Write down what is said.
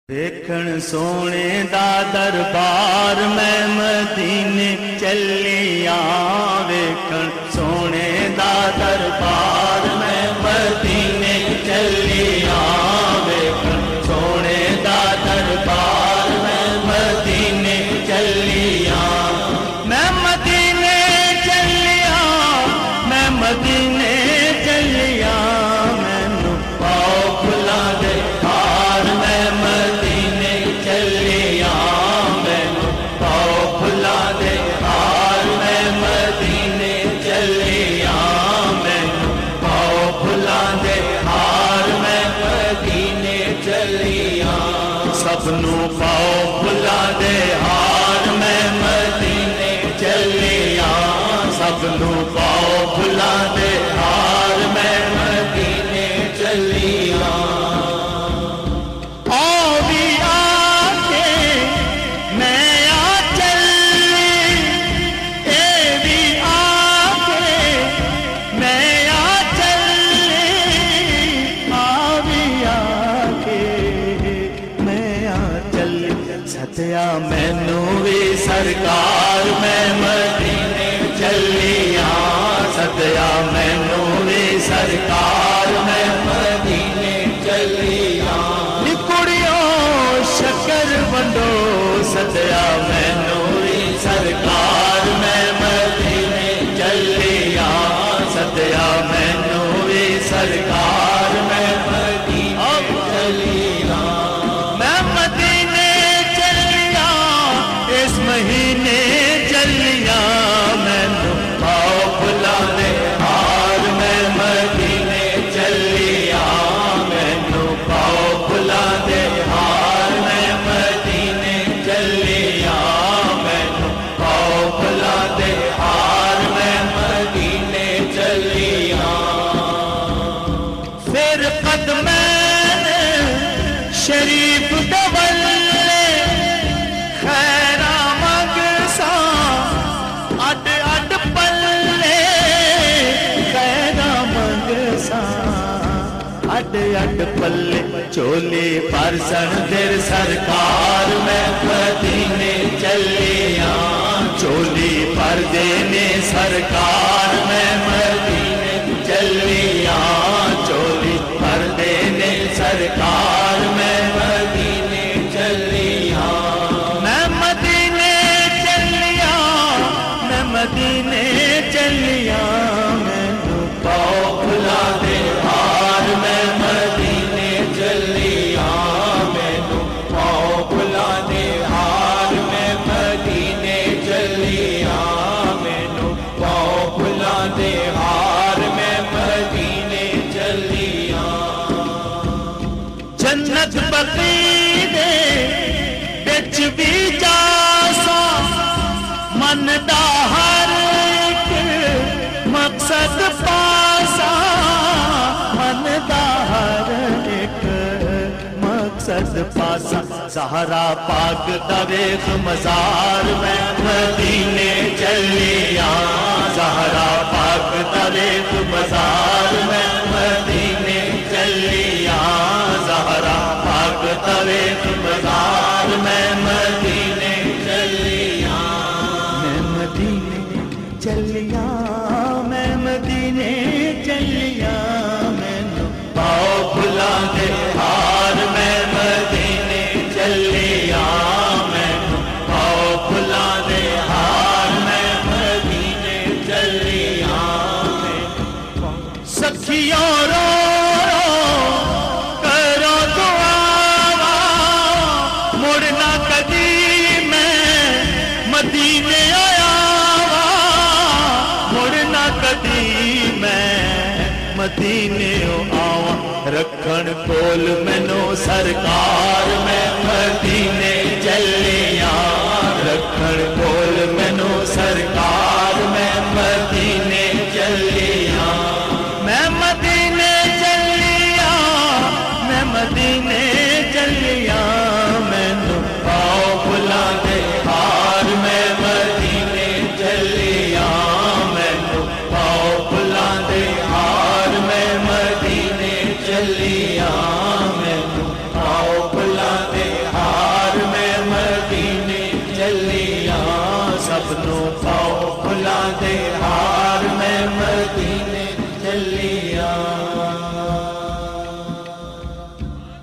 دیکھن سونے دا دربار میں مدینے چلیا، ویکھن سونے دا دربار میں مدینے چلیا، ویکھن سونے دا دربار میں مدینے چلیا، میں مدینے چلیا، میں مدینے چلیا، مینوں پاؤ کھلا دے ہار میں مدینے چلیا، مینوں پاؤ کھلا دے ہار میں مدینے چلیا، مینوں پاؤ کھلا دے ہار میں مدینے چلیا، سب نوں پاؤ کھلا دے ہار میں مدینے چلیا، سب نوں پاؤ کھلا دے ہار میں مدینے چلیا۔ ستیا مینوں وی سرکار میں مدینے چلیا، ستیا مینوں وی سرکار میں مدینے چلیا، کڑیوں شکر ونڈو ستیا مینوں وی سرکار میں مدینے چلیا، ستیا مینوں وی سرکار میں مدینے چلیا، میں مدینے اس مہینے چلیا، مینوں پاؤ کھلا دے ہار میں مدینے چلیا، مینوں پاؤ کھلا دے ہار میں مدینے چلیا، مینوں پاؤ کھلا دے ہار میں مدینے چلیا، پھر قدم شریف ڈبل اڈ پلے چولی پرسن در سرکار میں مدینے چلیا، چولی پر دینے سرکار میں مدینے چلیا، چولی پر دینے سرکار میں مدینے چلیا، میں مدینے چلیا، میں مدینے چلیا، مینوں پاؤ کھلا دے ہار میں مدینے چلیا، مینوں پاؤ کھلا دے ہار میں مدینے چلیا، مینوں پاؤ کھلا دے ہار میں مدینے چلیا، جنت بقی دے وچ بھی جاسا، من دا ہر ایک مقصد پاسا، من دا ہر ایک مقصد پاسا، زہرا پاک دا ویکھ مزار میں مدینے چلیا، زہرا پاک دا ویکھ مزار میں مدینے چلیا، زہرا پاک دا ویکھ مزار میں مدینے چلیا، میں مدینے چلیا، میں مدینے چلیا، مینوں پاؤ کھلا دے ہار میں مدینے چلیا، مینوں پاؤ کھلا دے ہار میں مدینے چلیا، سکھیوں رو کرو دعا، مڑنا کدی میں مدینے آیا، مڑنا کدی میں مدینے آواں، رکھن کول مینوں سرکار میں مدینے چلیا، رکھن کول مینوں سرکار میں مدینے چلیا، میں مدینے چلیا، میں مدینے چلیا، مینوں پاؤ کھلا دے ہار میں مدینے چلیا، مینوں پاؤ کھلا دے ہار میں مدینے چلیا، مینوں پاؤ کھلا نو پاؤ بھلا دے ہار میں مدینے چلیاں